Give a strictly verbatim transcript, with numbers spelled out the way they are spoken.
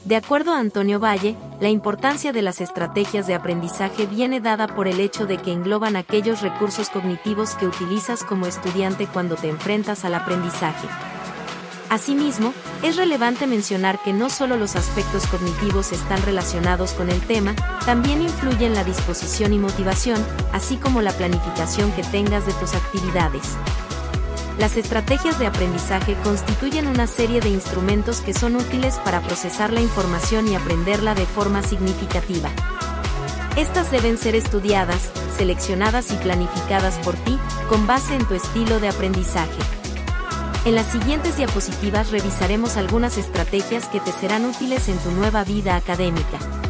De acuerdo a Antonio Valle, la importancia de las estrategias de aprendizaje viene dada por el hecho de que engloban aquellos recursos cognitivos que utilizas como estudiante cuando te enfrentas al aprendizaje. Asimismo, es relevante mencionar que no solo los aspectos cognitivos están relacionados con el tema, también influyen la disposición y motivación, así como la planificación que tengas de tus actividades. Las estrategias de aprendizaje constituyen una serie de instrumentos que son útiles para procesar la información y aprenderla de forma significativa. Estas deben ser estudiadas, seleccionadas y planificadas por ti, con base en tu estilo de aprendizaje. En las siguientes diapositivas revisaremos algunas estrategias que te serán útiles en tu nueva vida académica.